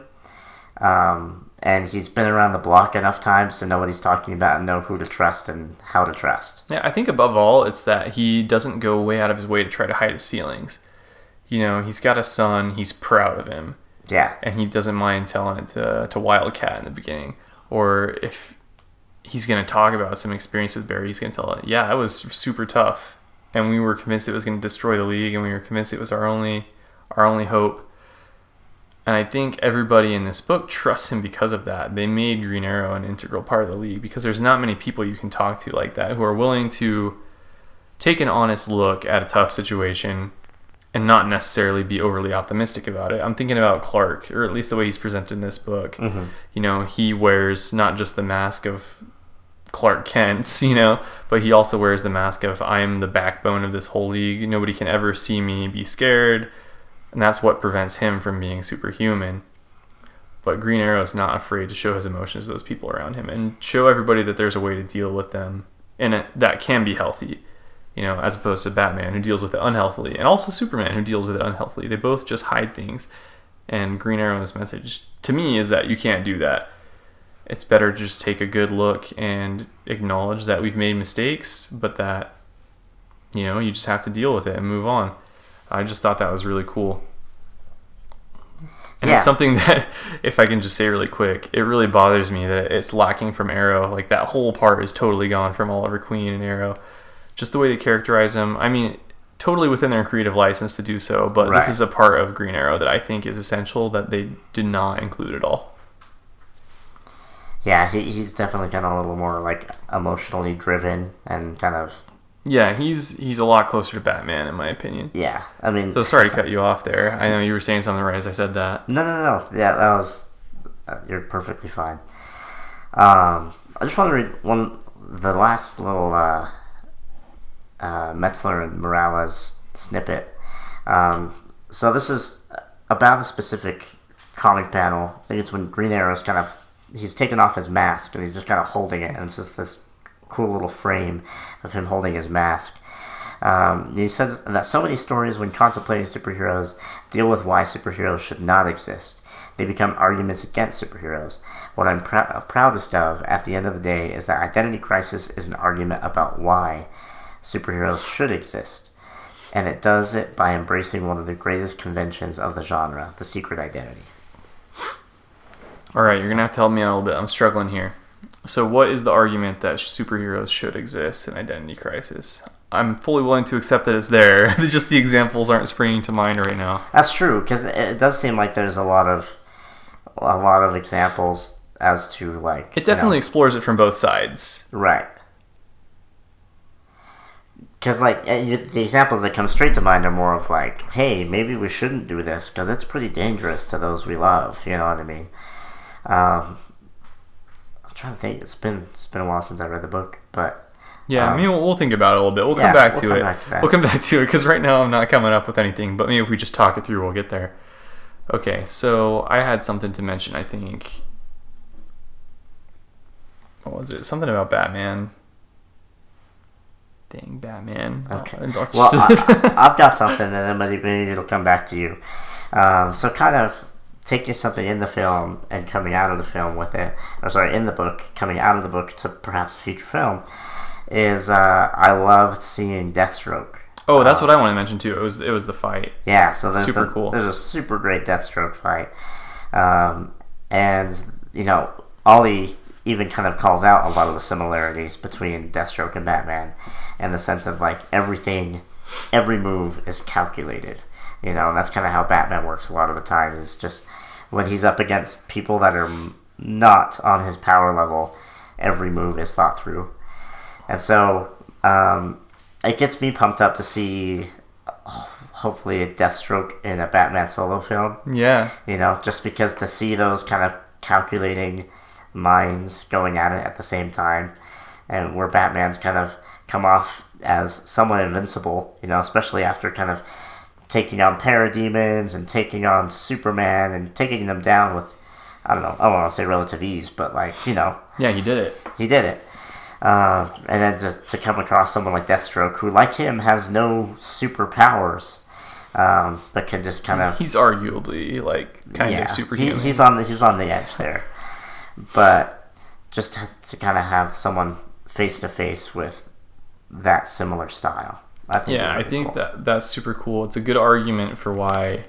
And he's been around the block enough times to know what he's talking about and know who to trust and how to trust. Yeah, I think above all, it's that he doesn't go way out of his way to try to hide his feelings. He's got a son, he's proud of him. Yeah. And he doesn't mind telling it to Wildcat in the beginning. Or if he's going to talk about some experience with Barry, he's going to tell it, yeah, it was super tough. And we were convinced it was going to destroy the league, and we were convinced it was our only hope. And I think everybody in this book trusts him because of that. They made Green Arrow an integral part of the league because there's not many people you can talk to like that who are willing to take an honest look at a tough situation and not necessarily be overly optimistic about it. I'm thinking about Clark, or at least the way he's presented in this book. Mm-hmm. He wears not just the mask of Clark Kent, but he also wears the mask of, I'm the backbone of this whole league. Nobody can ever see me be scared. And that's what prevents him from being superhuman. But Green Arrow is not afraid to show his emotions to those people around him and show everybody that there's a way to deal with them and that can be healthy, as opposed to Batman, who deals with it unhealthily, and also Superman, who deals with it unhealthily. They both just hide things. And Green Arrow's message to me is that you can't do that. It's better to just take a good look and acknowledge that we've made mistakes, but that, you just have to deal with it and move on. I just thought that was really cool. And It's something that, if I can just say really quick, it really bothers me that it's lacking from Arrow. Like, that whole part is totally gone from Oliver Queen and Arrow. Just the way they characterize him. I mean, totally within their creative license to do so, but This is a part of Green Arrow that I think is essential that they did not include at all. Yeah, he's definitely kind of a little more, like, emotionally driven and kind of... Yeah, he's a lot closer to Batman, in my opinion. Yeah, I mean... So sorry to cut you off there. I know you were saying something right as I said that. No. Yeah, that was... you're perfectly fine. I just want to read the last little Metzler and Morales snippet. So this is about a specific comic panel. I think it's when Green Arrow's kind of... He's taken off his mask, and he's just kind of holding it, and it's just this cool little frame of him holding his mask. He says that so many stories, when contemplating superheroes, deal with why superheroes should not exist. They become arguments against superheroes. What I'm proudest of at the end of the day is that Identity Crisis is an argument about why superheroes should exist. And it does it by embracing one of the greatest conventions of the genre, the secret identity. Alright, you're going to have to help me out a little bit. I'm struggling here. So what is the argument that superheroes should exist in Identity Crisis? I'm fully willing to accept that it's there. Just the examples aren't springing to mind right now. That's true, because it does seem like there's a lot of examples as to, like... It definitely explores it from both sides. Right. Because, like, the examples that come straight to mind are more of, like, hey, maybe we shouldn't do this, because it's pretty dangerous to those we love, you know what I mean? I'm trying to think. It's been a while since I read the book, but yeah, I mean, we'll think about it a little bit. We'll come back to it. We'll come back to it because right now I'm not coming up with anything. But maybe if we just talk it through, we'll get there. Okay, so I had something to mention, I think. What was it? Something about Batman. Dang, Batman. Okay. Let's Well, I've got something, and then maybe it'll come back to you. So kind of taking something in the film and coming out of the film with it, or sorry, in the book, coming out of the book to perhaps a future film, is I loved seeing Deathstroke. Oh, that's what I want to mention too. It was the fight. Yeah, so there's Super cool. There's a super great Deathstroke fight, and Ollie even kind of calls out a lot of the similarities between Deathstroke and Batman, in the sense of like every move is calculated. And that's kind of how Batman works a lot of the time. Is just when he's up against people that are not on his power level, every move is thought through, and so it gets me pumped up to see hopefully a Deathstroke in a Batman solo film. Yeah. Just because to see those kind of calculating minds going at it at the same time, and where Batman's kind of come off as somewhat invincible, especially after kind of taking on parademons and taking on Superman and taking them down with, I don't want to say relative ease, but Yeah, he did it. He did it. And then to come across someone like Deathstroke, who like him has no superpowers, but can just kind of... He's arguably kind of superhuman. He's on the edge there. But just to kind of have someone face to face with that similar style, I think. Yeah, I think cool. That's super cool. It's a good argument for why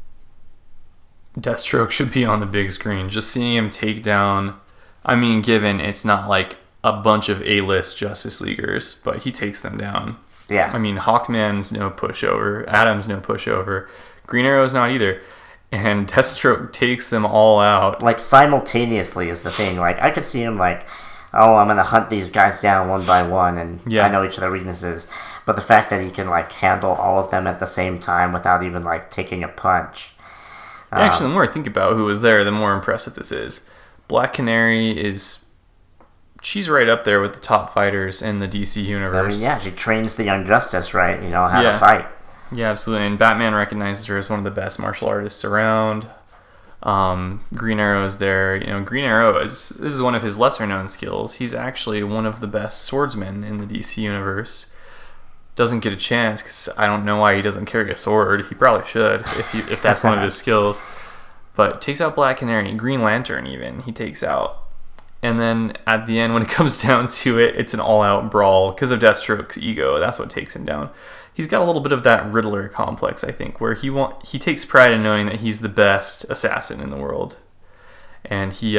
Deathstroke should be on the big screen. Just seeing him take down, given it's not like a bunch of A-list Justice Leaguers, but he takes them down. Yeah. Hawkman's no pushover, Adam's no pushover, Green Arrow's not either. And Deathstroke takes them all out. Simultaneously is the thing. I could see him I'm going to hunt these guys down one by one, and I know each of their weaknesses. But the fact that he can, handle all of them at the same time without even, taking a punch. Actually, the more I think about who was there, the more impressive this is. Black Canary she's right up there with the top fighters in the DC universe. She trains the Young Justice, right? How to fight. Yeah, absolutely. And Batman recognizes her as one of the best martial artists around. Green Arrow's there. Green Arrow this is one of his lesser known skills. He's actually one of the best swordsmen in the DC universe. Doesn't get a chance because I don't know why he doesn't carry a sword. He probably should if that's one of his skills. But takes out Black Canary, Green Lantern even he takes out. And then at the end, when it comes down to it, it's an all-out brawl because of Deathstroke's ego. That's what takes him down. He's got a little bit of that Riddler complex, I think, where he takes pride in knowing that he's the best assassin in the world. And he...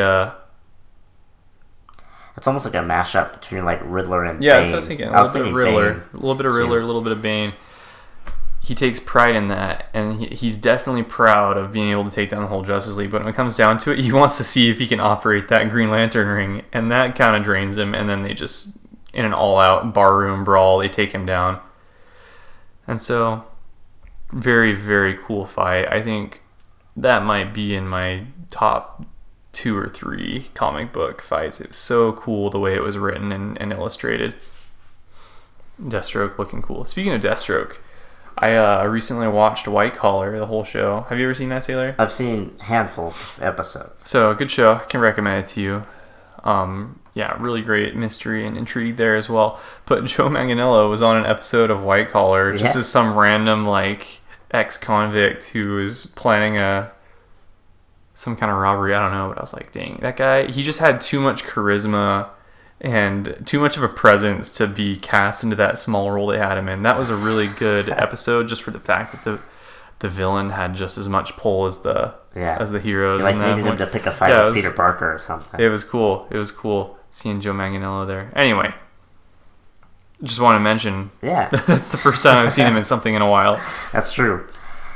It's almost like a mashup between, Riddler and Bane. Yeah, that's what I was thinking. A little bit of Riddler, a little bit of Riddler, a little bit of Bane. He takes pride in that, and he's definitely proud of being able to take down the whole Justice League. But when it comes down to it, he wants to see if he can operate that Green Lantern ring, and that kind of drains him. And then they just, in an all-out barroom brawl, they take him down. And so, very, very cool fight. I think that might be in my top 2 or 3 comic book fights. It was so cool the way it was written and illustrated. Deathstroke looking cool. Speaking of Deathstroke, I recently watched White Collar, the whole show. Have you ever seen that, Sailor? I've seen a handful of episodes. So, good show. I can recommend it to you. Really great mystery and intrigue there as well. But Joe Manganiello was on an episode of White Collar, just as some random, ex-convict who was planning some kind of robbery. I don't know, but I was like, dang, that guy, he just had too much charisma and too much of a presence to be cast into that small role they had him in. That was a really good episode, just for the fact that the villain had just as much pull as the heroes. You needed him to pick a fight with Peter Parker or something. It was cool. It was cool seeing Joe Manganiello there. Anyway, just want to mention. Yeah, that's the first time I've seen him in something in a while. That's true.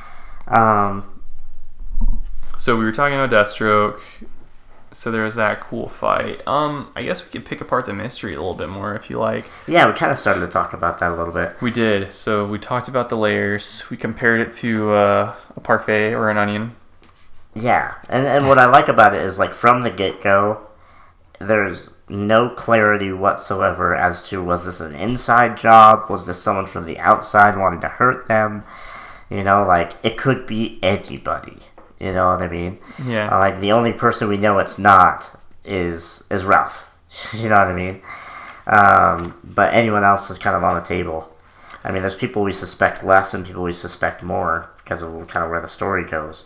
So we were talking about Deathstroke. So there was that cool fight. I guess we could pick apart the mystery a little bit more if you like. Yeah, we kind of started to talk about that a little bit. We did. So we talked about the layers. We compared it to a parfait or an onion. Yeah, and what I like about it is, from the get-go, there's no clarity whatsoever as to, was this an inside job? Was this someone from the outside wanting to hurt them? It could be anybody. You know what I mean? Yeah. Like, the only person we know it's not is Ralph. You know what I mean? But anyone else is kind of on the table. I mean, there's people we suspect less and people we suspect more because of kind of where the story goes.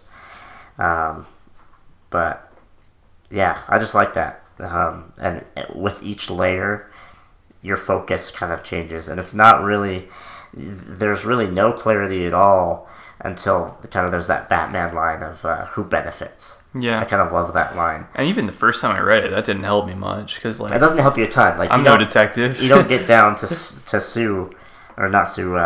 But yeah, I just like that. And with each layer, your focus kind of changes, and it's not really. There's really no clarity at all until kind of there's that Batman line of who benefits. Yeah. I kind of love that line. And even the first time I read it, that didn't help me much because It doesn't help you a ton. Like, I'm no detective. You don't get down to Sue, or not Sue.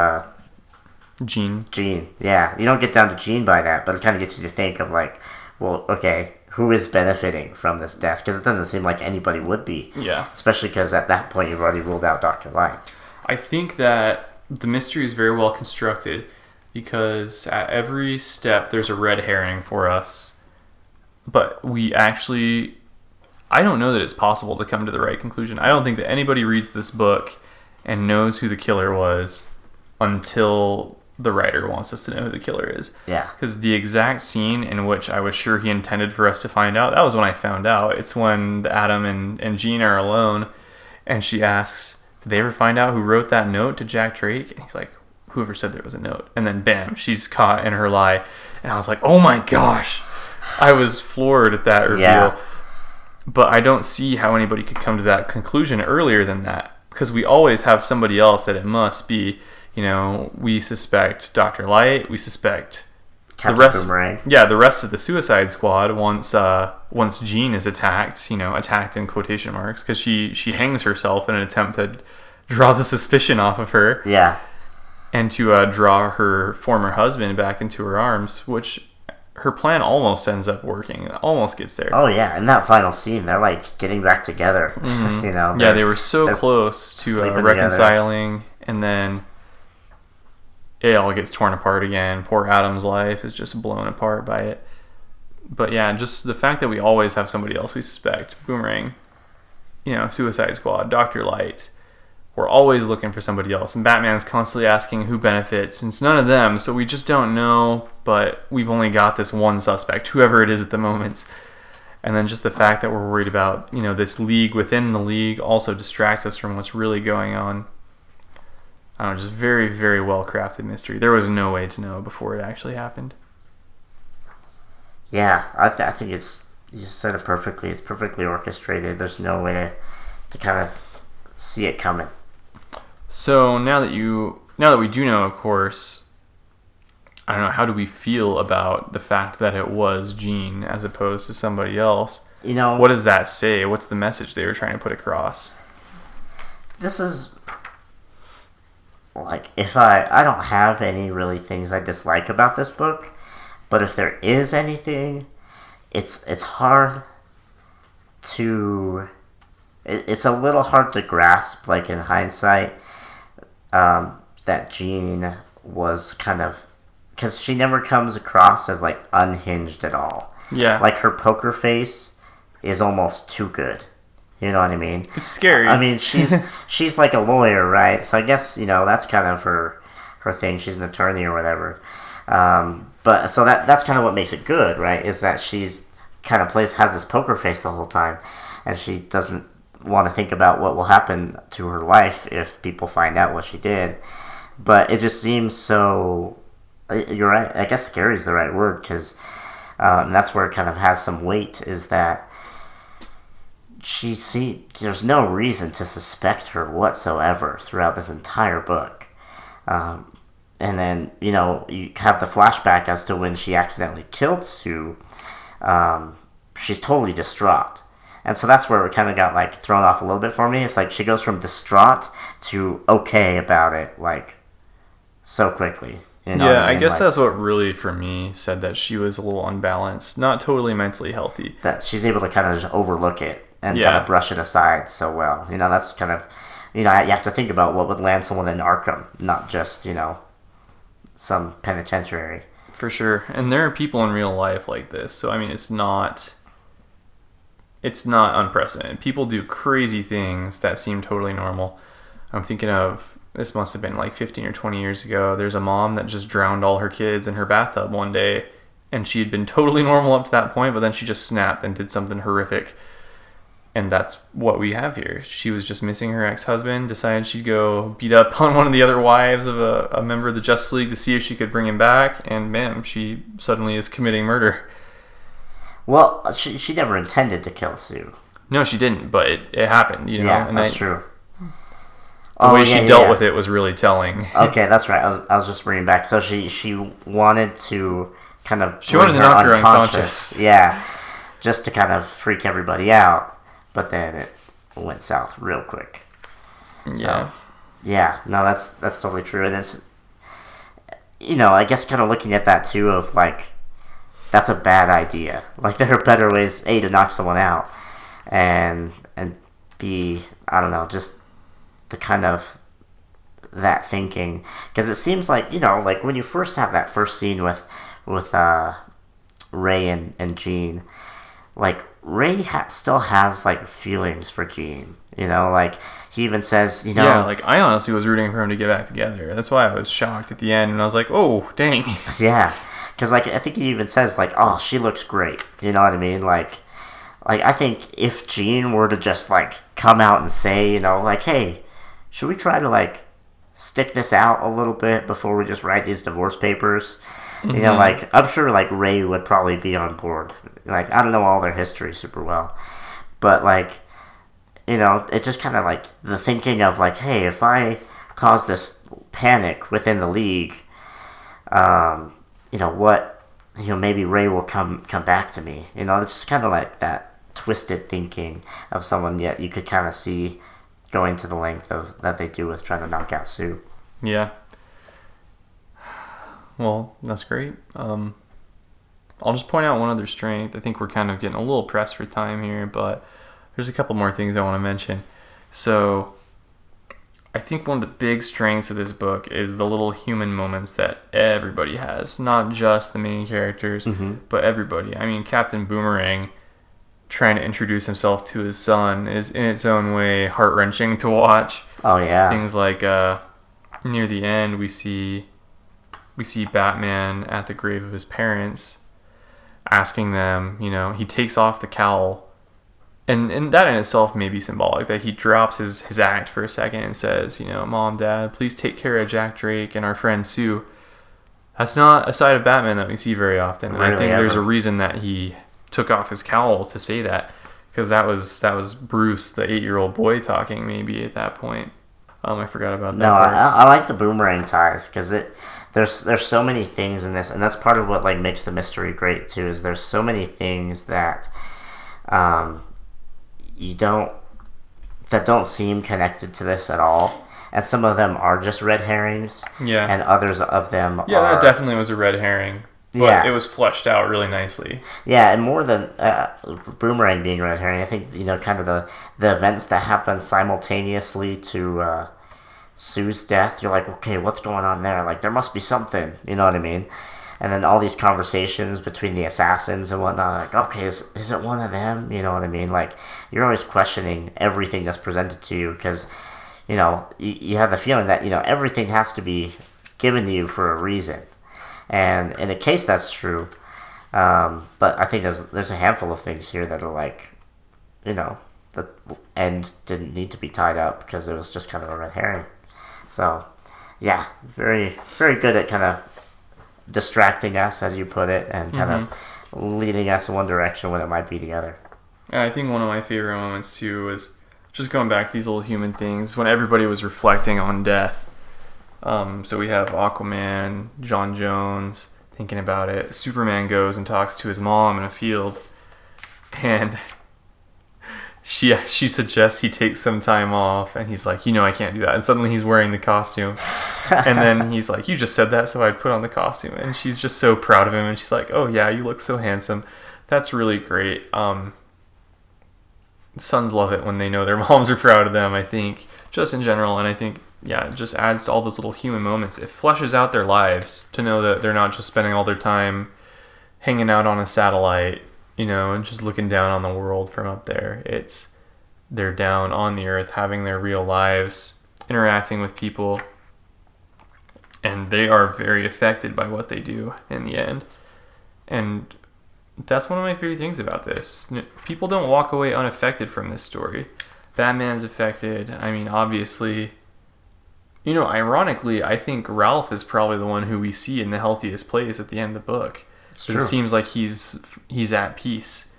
Jean. Yeah, you don't get down to Jean by that, but it kind of gets you to think of like, well, okay, who is benefiting from this death? Because it doesn't seem like anybody would be. Yeah. Especially because at that point you've already ruled out Dr. Light. I think that the mystery is very well constructed because at every step there's a red herring for us. But we actually... I don't know that it's possible to come to the right conclusion. I don't think that anybody reads this book and knows who the killer was until the writer wants us to know who the killer is. Yeah. Because the exact scene in which I was sure he intended for us to find out, that was when I found out. It's when Adam and Jean are alone, and she asks, did they ever find out who wrote that note to Jack Drake? And he's like, whoever said there was a note. And then bam, she's caught in her lie. And I was like, oh my gosh. I was floored at that reveal. Yeah. But I don't see how anybody could come to that conclusion earlier than that. Because we always have somebody else that it must be. You know, we suspect Dr. Light. We suspect Captain the rest. Boomerang. Yeah, the rest of the Suicide Squad. Once Jean is attacked, attacked in quotation marks, because she hangs herself in an attempt to draw the suspicion off of her. Yeah. And to draw her former husband back into her arms, which her plan almost ends up working. It almost gets there. Oh yeah, in that final scene, they're like getting back together. Mm-hmm. You know. Yeah, they were so close to reconciling, and then it all gets torn apart again. Poor Adam's life is just blown apart by it. But yeah, just the fact that we always have somebody else we suspect. Boomerang, Suicide Squad, Dr. Light. We're always looking for somebody else. And Batman's constantly asking who benefits. And it's none of them, so we just don't know. But we've only got this one suspect, whoever it is at the moment. And then just the fact that we're worried about, this league within the league also distracts us from what's really going on. I don't know, just very, very well-crafted mystery. There was no way to know before it actually happened. Yeah, I think you said it perfectly. It's perfectly orchestrated. There's no way to kind of see it coming. So now that we do know, of course, I don't know, how do we feel about the fact that it was Jean as opposed to somebody else? What does that say? What's the message they were trying to put across? This is... Like, if I don't have any really things I dislike about this book, but if there is anything, it's hard to... It's a little hard to grasp, like, in hindsight, that Jean was kind of... Because she never comes across as, like, unhinged at all. Yeah. Like, her poker face is almost too good. You know what I mean? It's scary. I mean, she's like a lawyer, right? So I guess, that's kind of her thing. She's an attorney or whatever. But so that's kind of what makes it good, right? Is that she's kind of has this poker face the whole time, and she doesn't want to think about what will happen to her life if people find out what she did. But it just seems so... You're right. I guess scary is the right word, because that's where it kind of has some weight, is that there's no reason to suspect her whatsoever throughout this entire book. And then, you have the flashback as to when she accidentally killed Sue. She's totally distraught. And so that's where it kind of got, like, thrown off a little bit for me. It's like she goes from distraught to okay about it, like, so quickly. Yeah, I guess that's what really, for me, said that she was a little unbalanced, not totally mentally healthy. That she's able to kind of just overlook it and kind of brush it aside so well. That's kind of, you have to think about what would land someone in Arkham, not just, some penitentiary. For sure. And there are people in real life like this. So, I mean, it's not unprecedented. People do crazy things that seem totally normal. I'm thinking of, this must have been like 15 or 20 years ago. There's a mom that just drowned all her kids in her bathtub one day. and she had been totally normal up to that point, but then she just snapped and did something horrific. And that's what we have here. She was just missing her ex-husband, decided she'd go beat up on one of the other wives of a member of the Justice League to see if she could bring him back, and bam, she suddenly is committing murder. Well, she never intended to kill Sue. No, she didn't, but it happened, you know? Yeah, and that's true. The way she dealt with it was really telling. Okay, that's right. I was just bringing back. So she wanted to kind of... She wanted to knock her unconscious. Yeah, just to kind of freak everybody out. But then it went south real quick. Yeah. So, yeah, no, that's totally true. And it's, I guess kind of looking at that too of like, that's a bad idea. Like there are better ways, A, to knock someone out, and B, I don't know, just the kind of that thinking. Because it seems like, like when you first have that first scene with Ray and Jean, like Ray still has like feelings for Jean, like he even says, yeah, like I honestly was rooting for him to get back together. That's why I was shocked at the end, and I was like, oh dang. Yeah, because like I think he even says like, oh, she looks great, you know what I mean? Like I think if Jean were to just like come out and say, like, hey, should we try to like stick this out a little bit before we just write these divorce papers? Mm-hmm. Like I'm sure like Ray would probably be on board. Like, I don't know all their history super well, but like, it just kind of like the thinking of like, hey, if I cause this panic within the league, maybe Ray will come back to me. It's just kind of like that twisted thinking of someone yet you could kind of see going to the length of that they do with trying to knock out Sue. Yeah. Well, that's great. I'll just point out one other strength. I think we're kind of getting a little pressed for time here, but there's a couple more things I want to mention. So I think one of the big strengths of this book is the little human moments that everybody has, not just the main characters, but everybody. I mean, Captain Boomerang trying to introduce himself to his son is in its own way heart-wrenching to watch. Oh, yeah. Things like near the end, we see Batman at the grave of his parents, asking them, he takes off the cowl, and that in itself may be symbolic, that he drops his act for a second and says, Mom, Dad, please take care of Jack Drake and our friend Sue. That's not a side of Batman that we see very often, and I think there's a reason that he took off his cowl to say that, because that was Bruce, the 8-year-old boy, talking maybe at that point. I forgot about that. No, I like the boomerang ties, because there's so many things in this, and that's part of what like makes the mystery great too. Is there's so many things that don't seem connected to this at all, and some of them are just red herrings. Yeah, and others of them. Yeah, that definitely was a red herring. But it was fleshed out really nicely. Yeah, and more than Boomerang being red herring, I think kind of the events that happen simultaneously to Sue's death. You're like, okay, what's going on there? Like, there must be something. You know what I mean? And then all these conversations between the assassins and whatnot. Like, okay, is it one of them? You know what I mean? Like, you're always questioning everything that's presented to you because you have the feeling that everything has to be given to you for a reason. And in a case that's true, but I think there's a handful of things here that are like, the end didn't need to be tied up because it was just kind of a red herring. So, yeah, very, very good at kind of distracting us, as you put it, and kind of leading us in one direction when it might be the other. I think one of my favorite moments, too, was just going back to these little human things when everybody was reflecting on death. So we have Aquaman, John Jones thinking about it. Superman goes and talks to his mom in a field, and she suggests he takes some time off, and he's like, I can't do that. And suddenly he's wearing the costume, and then he's like, you just said that, so I'd put on the costume. And she's just so proud of him, and she's like, oh yeah, you look so handsome. That's really great. Sons love it when they know their moms are proud of them, I think, just in general, and I think it just adds to all those little human moments. It fleshes out their lives to know that they're not just spending all their time hanging out on a satellite, and just looking down on the world from up there. They're down on the earth, having their real lives, interacting with people, and they are very affected by what they do in the end. And that's one of my favorite things about this. People don't walk away unaffected from this story. Batman's affected. I mean, obviously, ironically, I think Ralph is probably the one who we see in the healthiest place at the end of the book. It seems like he's at peace.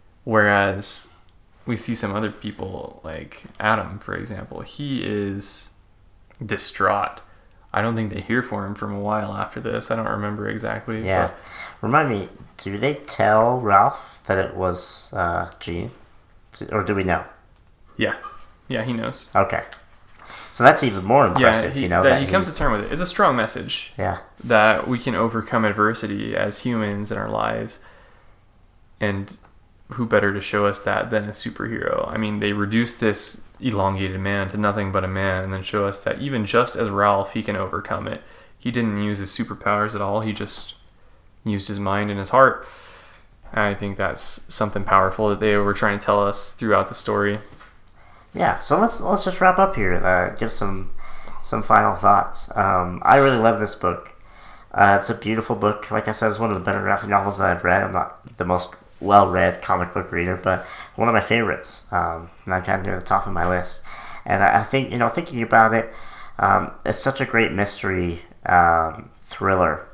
Whereas we see some other people, like Adam, for example, he is distraught. I don't think they hear from him from a while after this. I don't remember exactly. Yeah. But Remind me, do they tell Ralph that it was Jean? Or do we know? Yeah. Yeah, he knows. Okay. So that's even more impressive, that he comes to terms with it. It's a strong message. Yeah. That we can overcome adversity as humans in our lives. And who better to show us that than a superhero? I mean, they reduce this elongated man to nothing but a man and then show us that even just as Ralph, he can overcome it. He didn't use his superpowers at all. He just used his mind and his heart. And I think that's something powerful that they were trying to tell us throughout the story. Yeah, so let's just wrap up here. Give some final thoughts. I really love this book. It's a beautiful book. Like I said, it's one of the better graphic novels that I've read. I'm not the most well-read comic book reader, but one of my favorites. And kind of near the top of my list. And I think, thinking about it, it's such a great mystery thriller.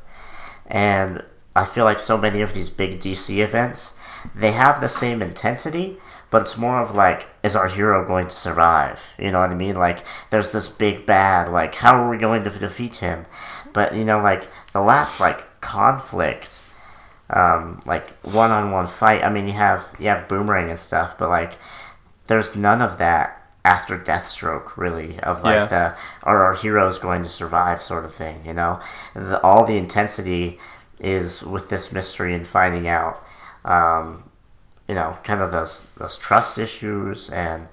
And I feel like so many of these big DC events, they have the same intensity, but it's more of like, is our hero going to survive? You know what I mean? Like, there's this big bad, like, how are we going to defeat him? But, like, the last, like, conflict, like, one-on-one fight, I mean, you have Boomerang and stuff, but, like, there's none of that after Deathstroke, really, of, like, are our heroes going to survive sort of thing, all the intensity is with this mystery and finding out, kind of those trust issues and,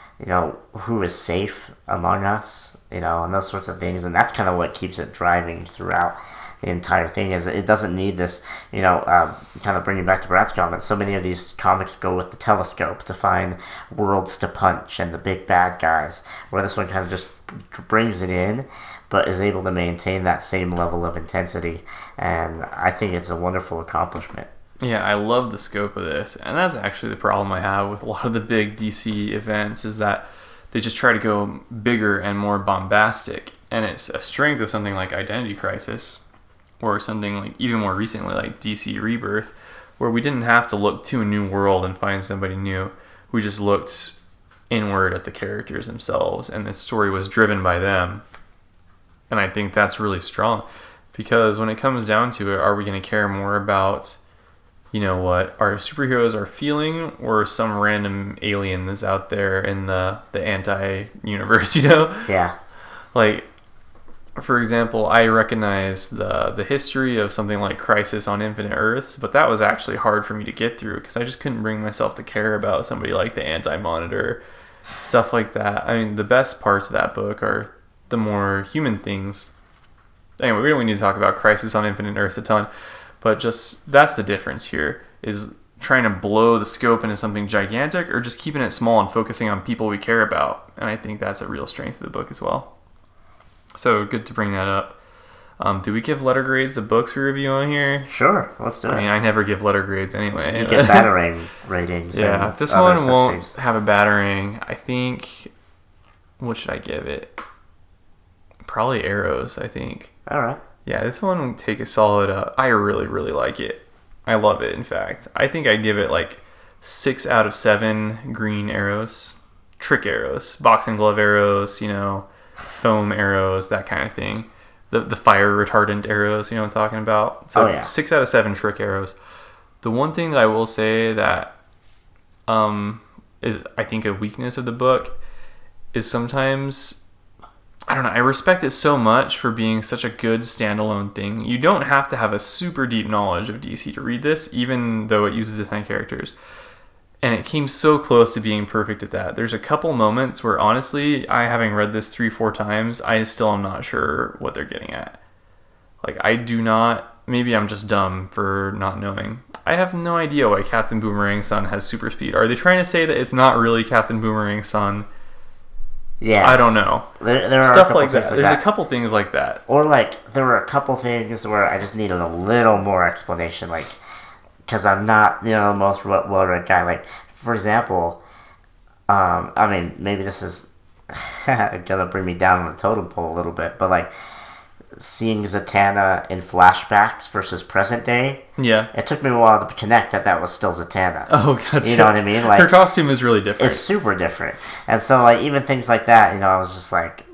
who is safe among us, and those sorts of things. And that's kind of what keeps it driving throughout the entire thing, is it doesn't need this, kind of bringing back to Brad's comment, so many of these comics go with the telescope to find worlds to punch and the big bad guys, where this one kind of just brings it in, but is able to maintain that same level of intensity. And I think it's a wonderful accomplishment. Yeah, I love the scope of this, and that's actually the problem I have with a lot of the big DC events, is that they just try to go bigger and more bombastic, and it's a strength of something like Identity Crisis, or something like even more recently like DC Rebirth, where we didn't have to look to a new world and find somebody new. We just looked inward at the characters themselves, and the story was driven by them. And I think that's really strong, because when it comes down to it, are we going to care more about what our superheroes are feeling, or some random alien that's out there in the anti-universe, Yeah. Like, for example, I recognize the history of something like Crisis on Infinite Earths, but that was actually hard for me to get through, because I just couldn't bring myself to care about somebody like the Anti-Monitor, stuff like that. I mean, the best parts of that book are the more human things. Anyway, we don't need to talk about Crisis on Infinite Earths a ton, but just that's the difference here, is trying to blow the scope into something gigantic, or just keeping it small and focusing on people we care about. And I think that's a real strength of the book as well. So good to bring that up. Do we give letter grades to books we review on here? Sure, let's do it. I mean, I never give letter grades anyway. You get battering ratings. Yeah, this one won't have a battering. I think, what should I give it? Probably Arrows, I think. All right. Yeah, this one will take a solid, I really, really like it. I love it, in fact. I think I'd give it like 6 out of 7 green arrows. Trick arrows. Boxing glove arrows, foam arrows, that kind of thing. The fire retardant arrows, what I'm talking about? So 6 out of 7 trick arrows. The one thing that I will say that is, I think, a weakness of the book is sometimes, I don't know, I respect it so much for being such a good standalone thing. You don't have to have a super deep knowledge of DC to read this, even though it uses a ton of characters. And it came so close to being perfect at that. There's a couple moments where, honestly, having read this 3-4 times, I still am not sure what they're getting at. Like, I do not, maybe I'm just dumb for not knowing. I have no idea why Captain Boomerang's son has super speed. Are they trying to say that it's not really Captain Boomerang's son? Yeah. I don't know. There are stuff like that. There's a couple things like that. Or, like, there were a couple things where I just needed a little more explanation. Like, because I'm not, the most well-read guy. Like, for example, I mean, maybe this is gonna bring me down on the totem pole a little bit, but like seeing Zatanna in flashbacks versus present day, it took me a while to connect that was still Zatanna. Oh, gotcha. You know what I mean? Like, her costume is really different. It's super different, and so like even things like that, I was just like,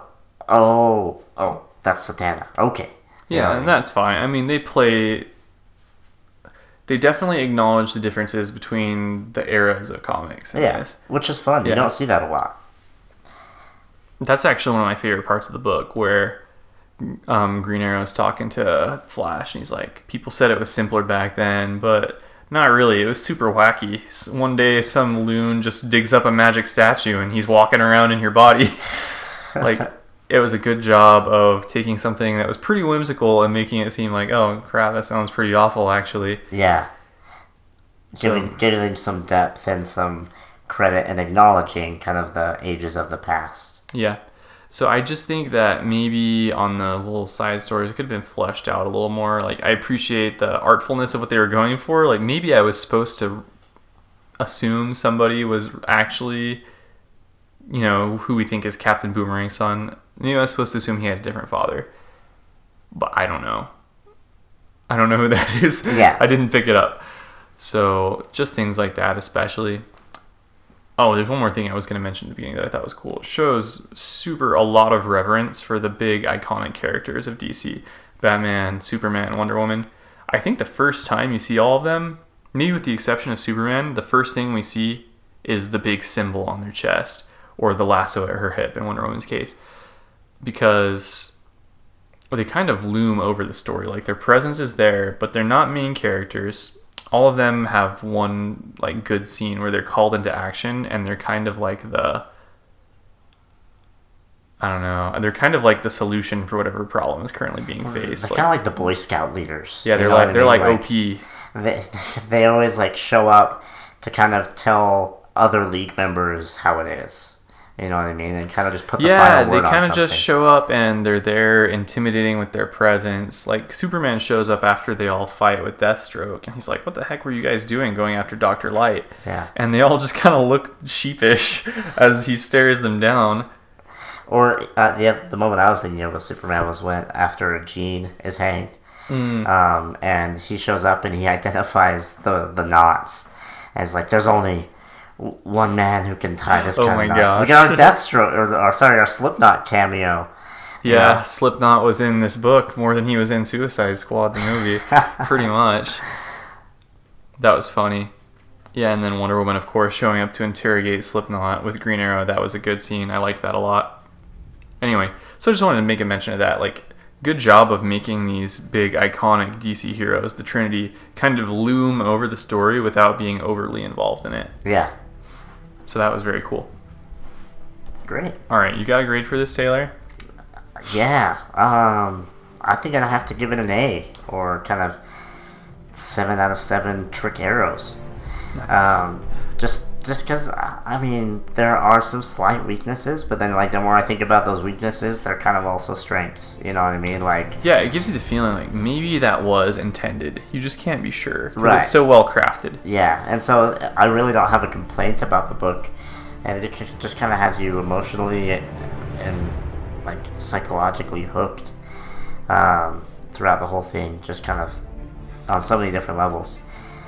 oh, that's Zatanna. Okay. Yeah, and that's fine. I mean, they definitely acknowledge the differences between the eras of comics. Yes, which is fun. You don't see that a lot. That's actually one of my favorite parts of the book, where Green Arrow's talking to Flash, and he's like, people said it was simpler back then, but not really. It was super wacky. One day, some loon just digs up a magic statue, and he's walking around in your body. Like, it was a good job of taking something that was pretty whimsical and making it seem like, oh, crap, that sounds pretty awful, actually. Yeah. Giving some depth and some credit and acknowledging kind of the ages of the past. Yeah. So I just think that maybe on those little side stories, it could have been fleshed out a little more. Like, I appreciate the artfulness of what they were going for. Like, maybe I was supposed to assume somebody was actually, who we think is Captain Boomerang's son. Maybe I was supposed to assume he had a different father. But I don't know. I don't know who that is. Yeah. I didn't pick it up. So just things like that, especially. Oh, there's one more thing I was going to mention at the beginning that I thought was cool. It shows a lot of reverence for the big iconic characters of DC. Batman, Superman, Wonder Woman. I think the first time you see all of them, maybe with the exception of Superman, the first thing we see is the big symbol on their chest, or the lasso at her hip in Wonder Woman's case. Because they kind of loom over the story. Like, their presence is there, but they're not main characters. All of them have one like good scene where they're called into action, and they're kind of like they're kind of like the solution for whatever problem is currently being faced. They're kind of like the Boy Scout leaders. Yeah, they're like OP. They always like show up to kind of tell other league members how it is. You know what I mean? And kind of just put the final word on something. Yeah, they kind of just show up and they're there intimidating with their presence. Like, Superman shows up after they all fight with Deathstroke, and he's like, what the heck were you guys doing going after Dr. Light? Yeah. And they all just kind of look sheepish as he stares them down. Or, the moment I was thinking of with Superman was when after Jean is hanged. And he shows up and he identifies the knots. And it's like, there's only one man who can tie this kind of knot. Gosh. We got our Deathstroke, our Slipknot cameo. Yeah, Slipknot was in this book more than he was in Suicide Squad, the movie. Pretty much. That was funny. Yeah, and then Wonder Woman, of course, showing up to interrogate Slipknot with Green Arrow. That was a good scene. I liked that a lot. Anyway, so I just wanted to make a mention of that. Like, good job of making these big, iconic DC heroes, the Trinity, kind of loom over the story without being overly involved in it. Yeah. So that was very cool. Great. All right, you got a grade for this, Taylor? Yeah. I think I'd have to give it an A, or kind of 7 out of 7 trick arrows. Nice. Just because, I mean, there are some slight weaknesses, but then, like, the more I think about those weaknesses, they're kind of also strengths. You know what I mean? Like, yeah, it gives you the feeling like maybe that was intended. You just can't be sure because right. It's so well crafted. Yeah, and so I really don't have a complaint about the book, and it just kind of has you emotionally and like psychologically hooked throughout the whole thing, just kind of on so many different levels.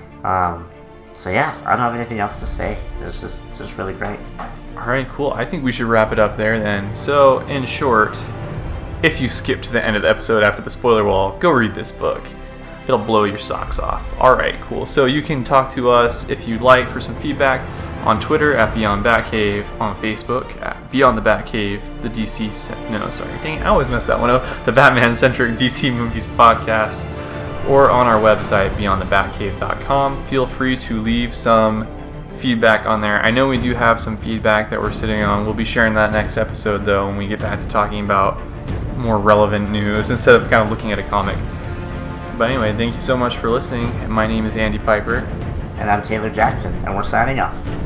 So yeah, I don't have anything else to say. It's just really great. All right, cool. I think we should wrap it up there then. So, in short, if you skip to the end of the episode after the spoiler wall, go read this book. It'll blow your socks off. All right, cool. So you can talk to us if you'd like for some feedback on Twitter at Beyond Batcave, on Facebook at Beyond the Batcave, the dang it, I always mess that one up. The Batman-centric DC Movies podcast. Or on our website, beyondthebatcave.com. Feel free to leave some feedback on there. I know we do have some feedback that we're sitting on. We'll be sharing that next episode, though, when we get back to talking about more relevant news instead of kind of looking at a comic. But anyway, thank you so much for listening. My name is Andy Piper. And I'm Taylor Jackson, and we're signing off.